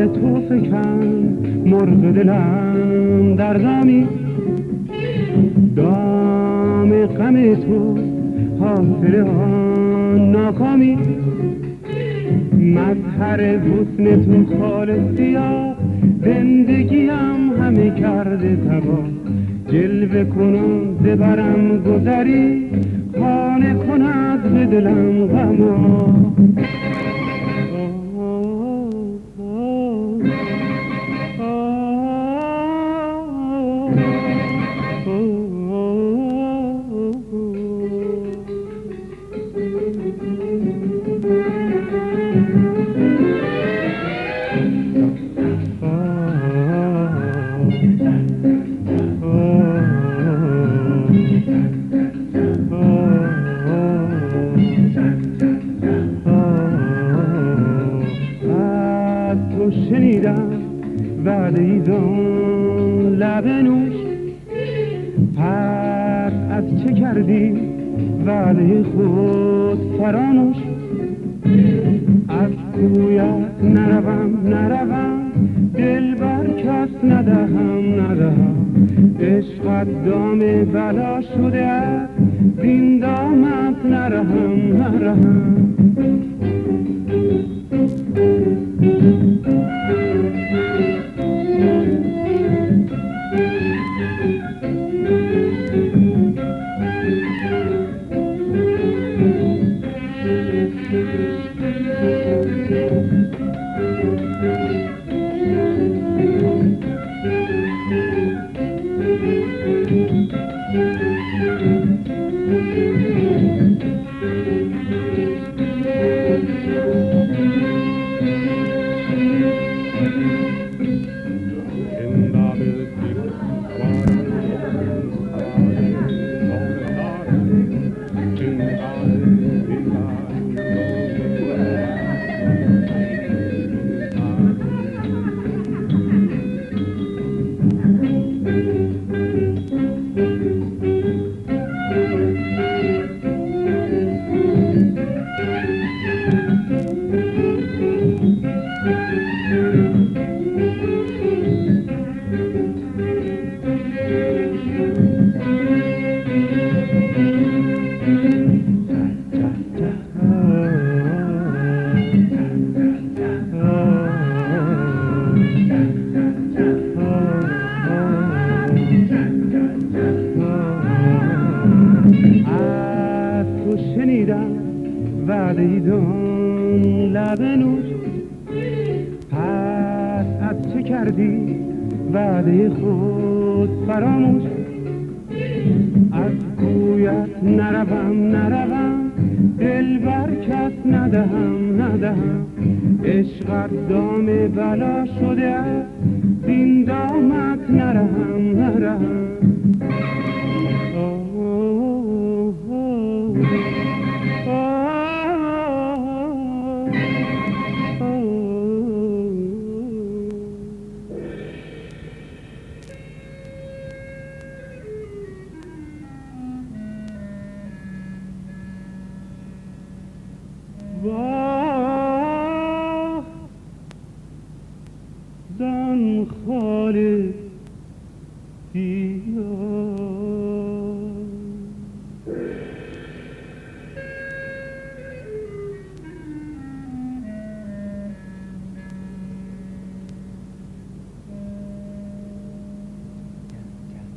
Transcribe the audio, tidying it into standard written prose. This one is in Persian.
تو فکن مرغ دلم در دامی، دام غم تو حاصل آن ناکامی. مظهر حسن تو خالصیا، زندگیم همه کرده تبا. جلوه کنم زبرم گذری، خانه کند به دلم غما. شنیدم وعده ایزان لب نوش، پس از چه کردی وعده خود فراموش؟ از کویت نروم دل بر کس ندهم. عشقت دام بلا شده است، زین دامت نرهم. وعده ایزان لب نوش، پس از چه کردی وعده خود فراموش؟ از کویت نروم دل بر کس ندهم. عشقت دام بلا شده است، زین دامت نرهم. زن خالص دیار